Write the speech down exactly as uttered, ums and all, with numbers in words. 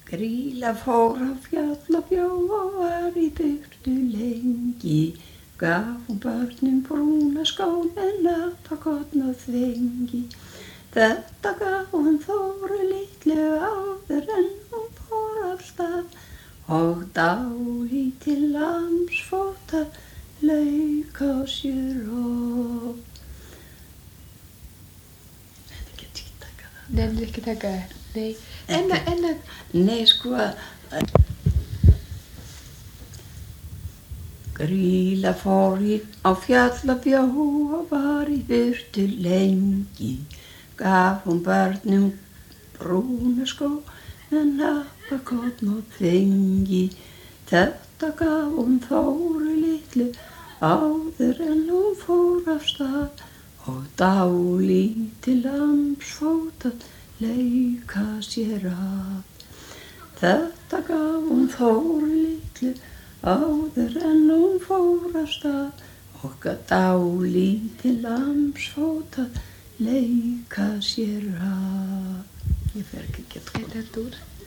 Grýla fór á fjall og bjó og var í burtu lengi. Gaf hún börnum brúna skó með napakorn og þvengi. Þetta gaf hún Þóru litlu áður en hún fór af stað og dálítil lambsfótar lauk á sér og... Þetta get ekki taka það. Nefnir ekki taka það? Nei. En að, en að... Nei, sko að... Grýla fór í, á fjall og bjó og var í burtu lengi. Gaf hún börnum brúna skó með napakorn og þvengi. Þetta gaf hún Þóru litlu áður en hún fór af stað og dálítil lambsfótar lauka sér að. Þetta gaf hún Þóru litlu áður en hún fór af stað og dálítil lambsfótar lauka sér að. Ég fer ekki að geta. Er þetta úr?